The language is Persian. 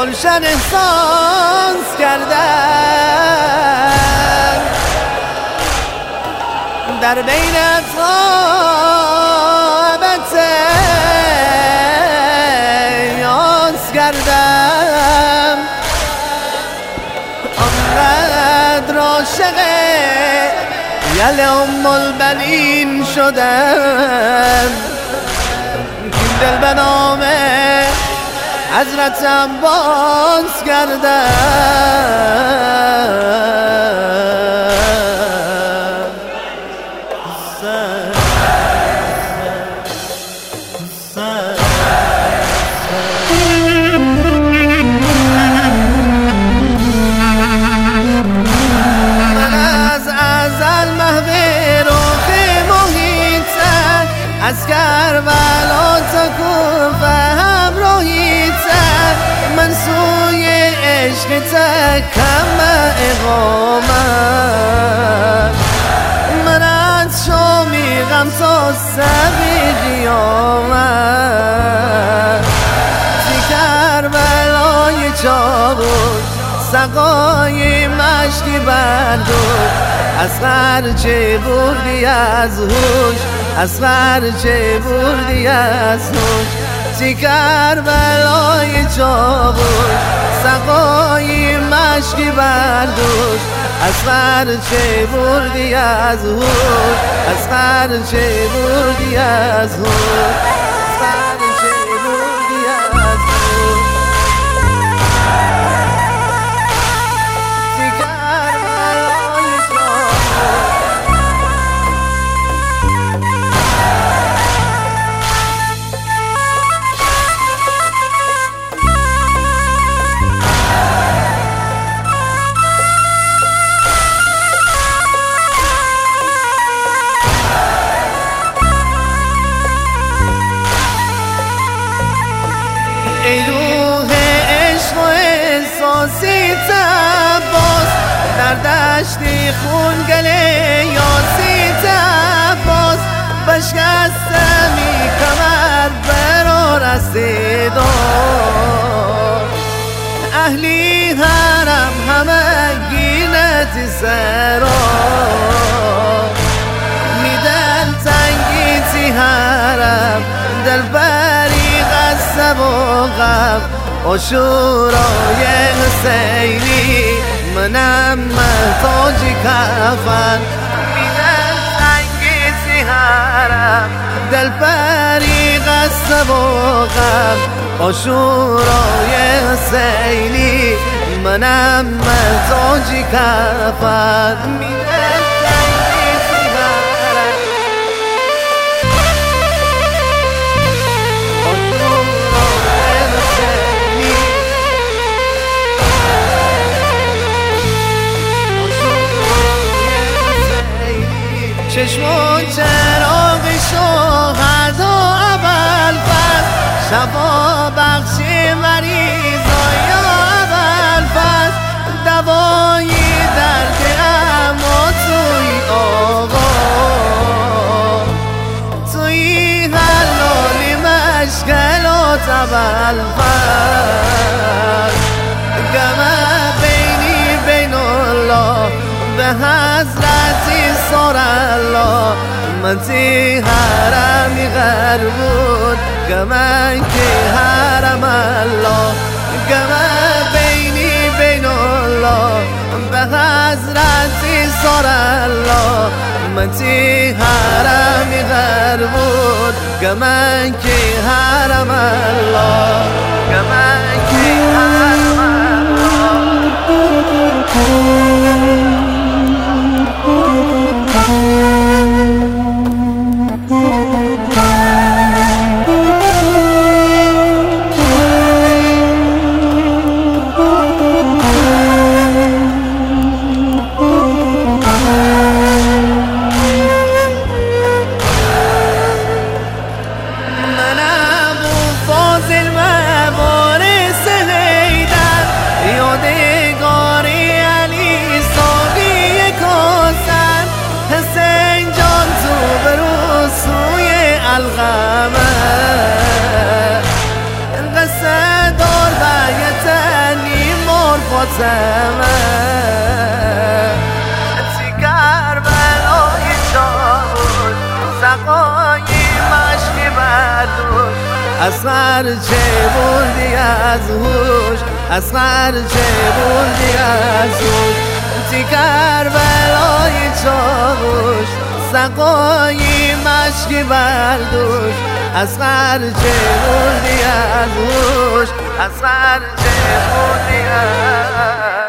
گلشن احساس کردم در بین اطرابت یاس کردم آنقدر عاشق یل ام البنین شدم که دل به نام حضرت عباس کردم من از ازل محو رخ محیطم از کربلا تا کوفه همراهیتم من سوی عشق کم اقامت من از شامی غم تا سبی قیامت زی کربلای چاوش سقای مشکی بردوش اصغر چه بردی از هوش اصغر چه بردی از هوش زی کربلای چاوش سقای مشکی بردوش اصغر چه بردی از هوش اصغر چه بردی از هوش اصغر چه بردی از هوش زی کربلای ای روح عشق و احساسی تباس در دشتی خون گله یاسی تباس بشکستمی کمر برا رسیدار اهلی حرم همه گینتی سرا میدل تنگی تی حرم دل بری غصب و غم آشورای حسینی منم محتاجی کفن میدل تنگی تی حرم دل بری غصب و غم آشورای حسینی منم محتاجی کفن میدل تنگی تی حرم چشم و چراغ شهدا اول فصل شفا بخشی مریضای اول فصل دوای درد اما توی آقا توی حلالی مشکلات اول فصل گمه بینی بین الله به حضرتی سار الله من تی حرمی غر بود گمن که حرم الله گمه بینی بین الله به حضرتی سار الله من تی حرمی غر بود گمن که حرم الله گمن که حرم سمه سیگر بلای چاوش سقای مشکی بردوش اصغر چه بردی از هوش اصغر چه بردی از هوش سیگر بلای چاوش سقای مشکی بردوش اصغر چه بردی از هوش اصغر چه بردی از